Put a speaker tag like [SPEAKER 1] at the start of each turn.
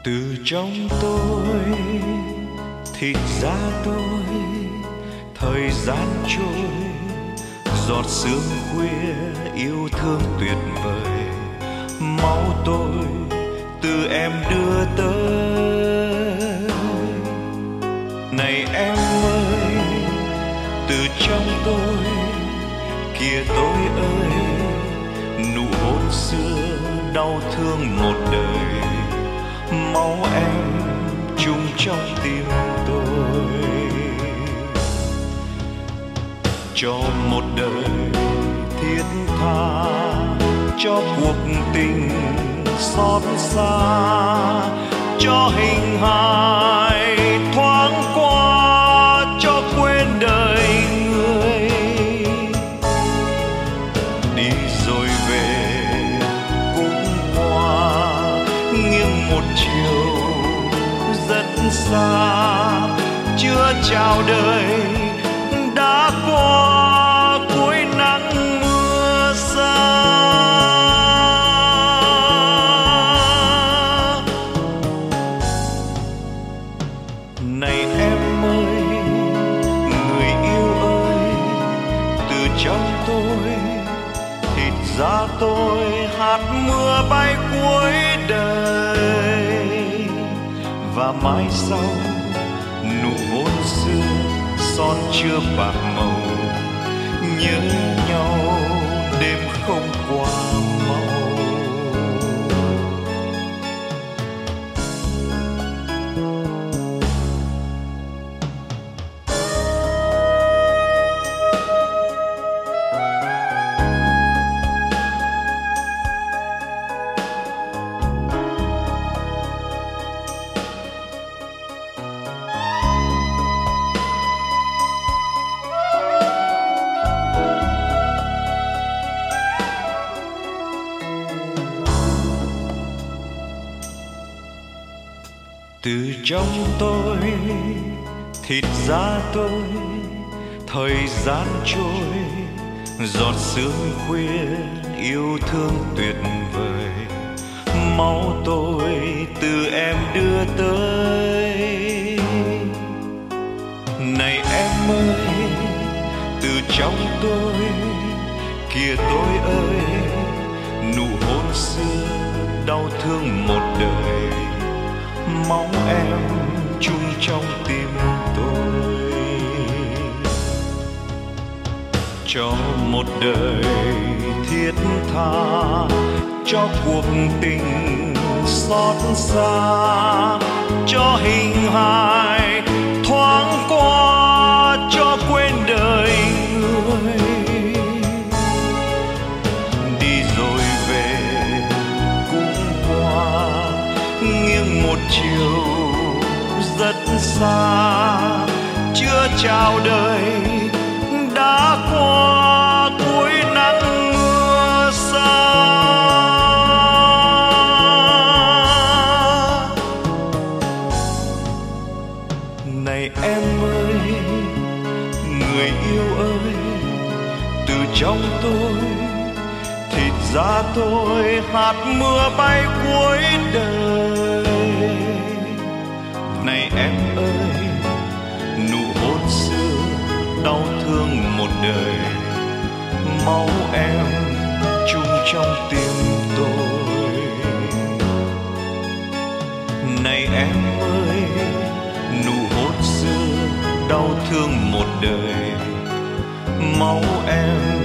[SPEAKER 1] Từ trong tôi thịt da tôi, thời gian trôi giọt sương khuya yêu thương tuyệt vời. Máu tôi từ em đưa tới. Này em ơi, từ trong tôi kìa tôi ơi, nụ hôn xưa đau thương một đời. Máu em chung trong tim tôi, cho một đời thiết tha, cho cuộc tình xót xa, cho hình hài thoáng qua, cho quên đời người. Đi rồi về cũng qua, nghiêng một chiều rất xa, chưa chào đời đã qua cuối nắng mưa xa. Này em ơi, người yêu ơi, từ trong tôi thịt da tôi hạt mưa bay cuối đời. Và mãi sau nụ hôn xưa son chưa bạc màu, nhớ nhau đêm không qua mau. Từ trong tôi thịt da tôi, thời gian trôi giọt sương khuya yêu thương tuyệt vời. Máu tôi từ em đưa tới. Này em ơi, từ trong tôi kìa tôi ơi, nụ hôn xưa đau thương một đời. Máu em chung trong tim tôi, cho một đời thiết tha, cho cuộc tình xót xa, cho hình hài thoáng qua, cho quên đời người. Đi rồi về cũng qua, nghiêng một chiều rất xa, chưa chào đời đã qua cuối nắng mưa xa. Này em ơi, người yêu ơi, từ trong tôi thịt da tôi hạt mưa bay cuối đời. Này em ơi, nụ hôn xưa đau thương một đời. Máu em chung trong tim tôi. Này em ơi, nụ hôn xưa đau thương một đời. Máu em